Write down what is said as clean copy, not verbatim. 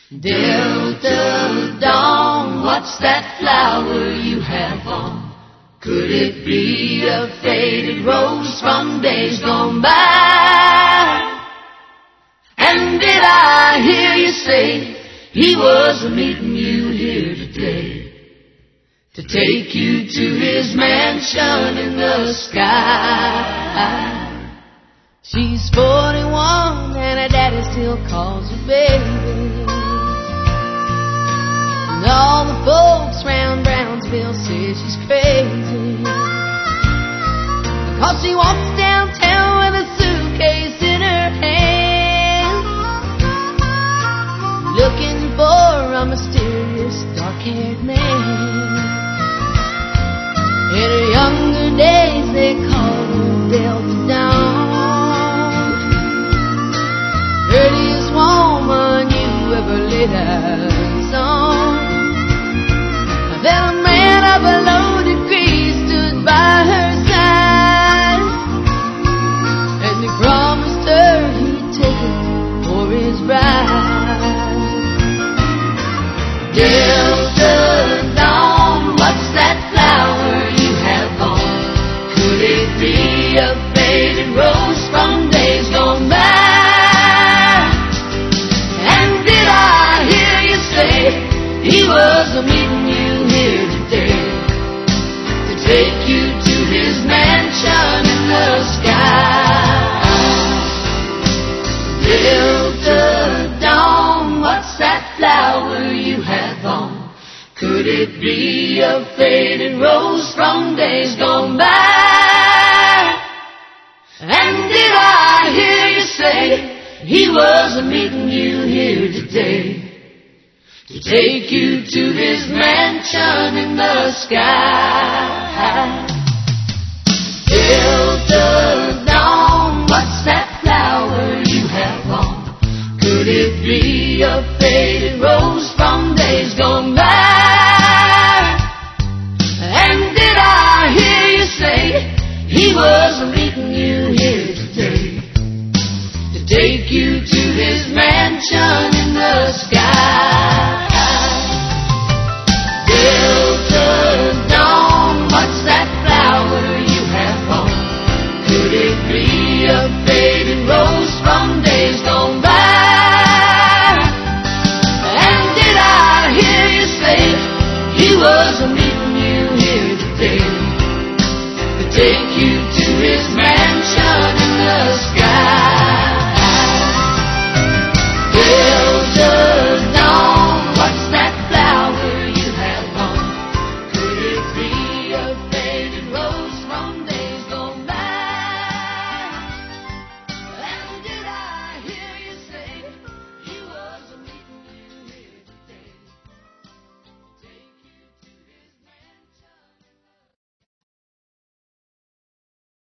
Delta Dawn, what's that flower you have on? Could it be a faded rose from days gone by? And did I hear you say he was meeting you here today to take you to his mansion in the sky? She's 41 and her daddy still calls her baby. And all the folks round Brownsville say she's crazy, because she walks downtown with a suitcase in her hand, looking for a mysterious dark-haired man. In her younger days they called her Delta Dawn, prettiest woman you ever laid eyes on. Then a man of a low degree stood by her side, and he promised her he'd take her for his bride. Delta Dawn, what's that flower you have on? Could it be a faded rose from days gone by? And did I hear you say he was meeting you here today to take you to his mansion in the sky? Delta Dawn, what's that flower you have on? Could it be a faded rose from days gone by? And did I hear you say he was meeting you here today to take you to his mansion in the sky? Delta Dawn, what's that flower you have on? Could it be a faded rose from days gone by? And did I hear you say he was